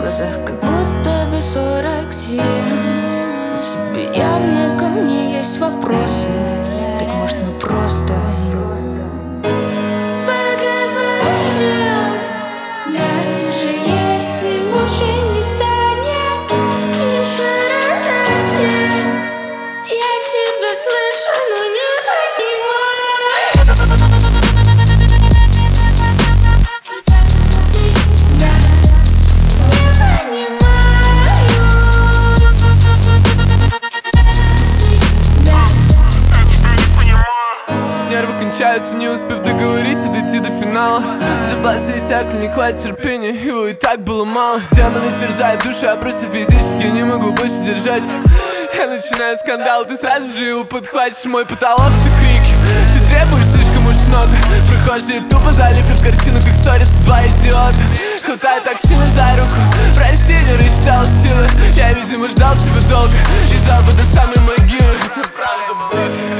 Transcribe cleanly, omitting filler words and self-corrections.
глазах как будто бы 47. У тебя явно ко мне есть вопросы. Так может мы просто поговорим? Даже если лучше не станет еще раз один. Я тебя слышу, но не понимаю. Нервы кончаются, не успев договорить и дойти до финала. Запасы иссякли, не хватит терпения, его и так было мало. Демоны терзают душу, я просто физически не могу больше держать. Я начинаю скандал, ты сразу же его подхватишь. Мой потолок — это крики, ты требуешь слишком уж много. Прохожие тупо залипли в картину, как ссорятся два идиота. Хватает так сильно за руку, прости, не рассчитал силы. Я, видимо, ждал тебя долго и ждал бы до самой могилы. Это правда,